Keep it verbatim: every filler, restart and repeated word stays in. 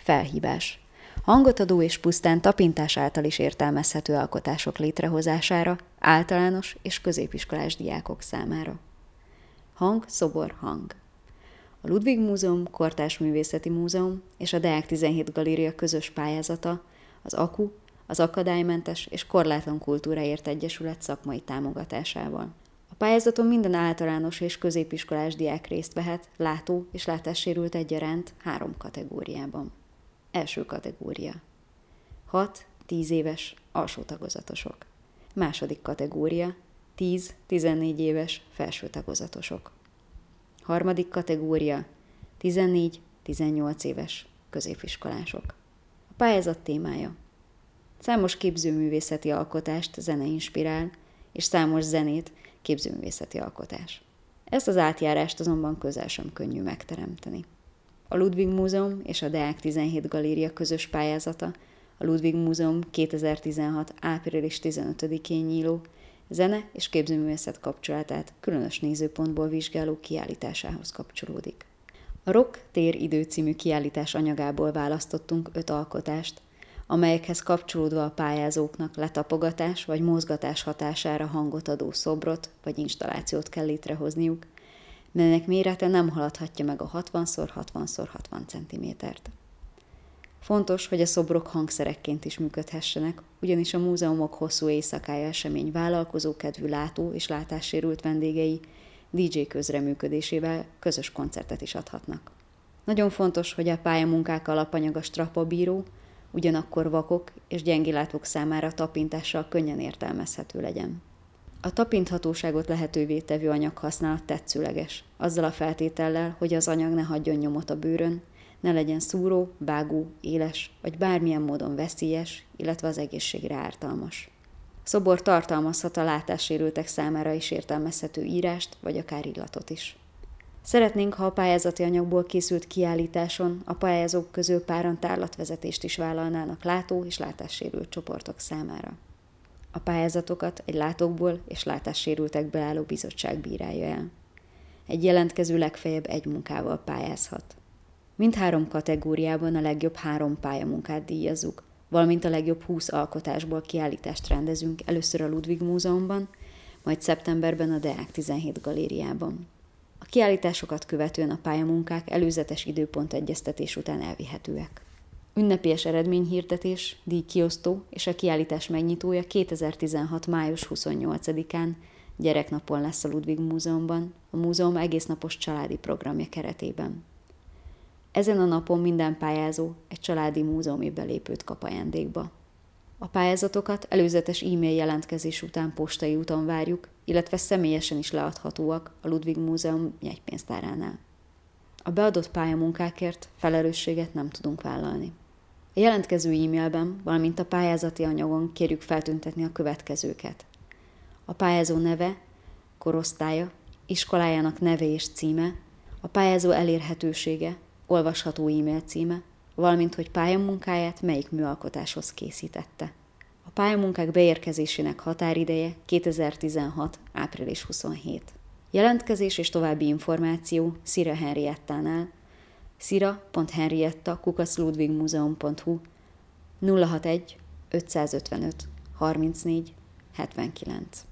Felhívás. Hangot adó és pusztán tapintás által is értelmezhető alkotások létrehozására általános és középiskolás diákok számára. Hang, szobor, hang. A Ludwig Múzeum, Kortárs Művészeti Múzeum és a Deák tizenhét Galéria közös pályázata az á kú, az Akadálymentes és Korlátlan Kultúráért Egyesület szakmai támogatásával. A pályázaton minden általános és középiskolás diák részt vehet, látó és látássérült egyaránt három kategóriában. Első kategória. hat-tíz éves alsó tagozatosok. Második kategória. tíz-tizennégy éves felső tagozatosok. Harmadik kategória. tizennégy-tizennyolc éves középiskolások. A pályázat témája. Számos képzőművészeti alkotást zene inspirál, és számos zenét képzőművészeti alkotás. Ezt az átjárást azonban közel sem könnyű megteremteni. A Ludwig Múzeum és a Deák tizenhét Galéria közös pályázata a Ludwig Múzeum kétezer-tizenhat. április tizenötödikén nyíló zene és képzőművészet kapcsolatát különös nézőpontból vizsgáló kiállításához kapcsolódik. A Rock tér idő című kiállítás anyagából választottunk öt alkotást, amelyekhez kapcsolódva a pályázóknak letapogatás vagy mozgatás hatására hangot adó szobrot vagy installációt kell létrehozniuk, melynek mérete nem haladhatja meg a hatvan szor hatvan szor hatvan centimétert. Fontos, hogy a szobrok hangszerekként is működhessenek, ugyanis a múzeumok hosszú éjszakája esemény vállalkozókedvű látó és látássérült vendégei dé dzsé közreműködésével közös koncertet is adhatnak. Nagyon fontos, hogy a pályamunkák alapanyaga strapabíró, ugyanakkor vakok és gyengélátók számára tapintással könnyen értelmezhető legyen. A tapinthatóságot lehetővé tevő anyaghasználat tetszőleges, azzal a feltétellel, hogy az anyag ne hagyjon nyomot a bőrön, ne legyen szúró, vágó, éles, vagy bármilyen módon veszélyes, illetve az egészségre ártalmas. A szobor tartalmazhat a látássérültek számára is értelmezhető írást, vagy akár illatot is. Szeretnénk, ha a pályázati anyagból készült kiállításon a pályázók közül páran tárlatvezetést is vállalnának látó és látássérült csoportok számára. A pályázatokat egy látókból és látássérültekből álló bizottság bírálja el. Egy jelentkező legfeljebb egy munkával pályázhat. Mindhárom kategóriában a legjobb három pályamunkát díjazzuk, valamint a legjobb húsz alkotásból kiállítást rendezünk először a Ludwig Múzeumban, majd szeptemberben a Deák tizenhét Galériában. A kiállításokat követően a pályamunkák előzetes időpontegyeztetés után elvihetőek. Ünnepélyes eredményhirdetés, díjkiosztó és a kiállítás megnyitója kétezer-tizenhat. május huszonnyolcadikán gyereknapon lesz a Ludwig Múzeumban, a múzeum egésznapos családi programja keretében. Ezen a napon minden pályázó egy családi múzeumi belépőt kap ajándékba. A pályázatokat előzetes e-mail jelentkezés után postai úton várjuk, illetve személyesen is leadhatóak a Ludwig Múzeum jegypénztáránál. A beadott pályamunkákért felelősséget nem tudunk vállalni. A jelentkező e-mailben, valamint a pályázati anyagon kérjük feltüntetni a következőket. A pályázó neve, korosztálya, iskolájának neve és címe, a pályázó elérhetősége, olvasható e-mail címe, valamint hogy pályamunkáját melyik műalkotáshoz készítette. A pályamunkák beérkezésének határideje kétezer-tizenhat. április huszonhetedike. Jelentkezés és további információ Szira Henriettánál, szira pont henrietta kukac ludwigmuseum pont hu nulla hatvanegy ötszázötvenöt harmincnégy hetvenkilenc.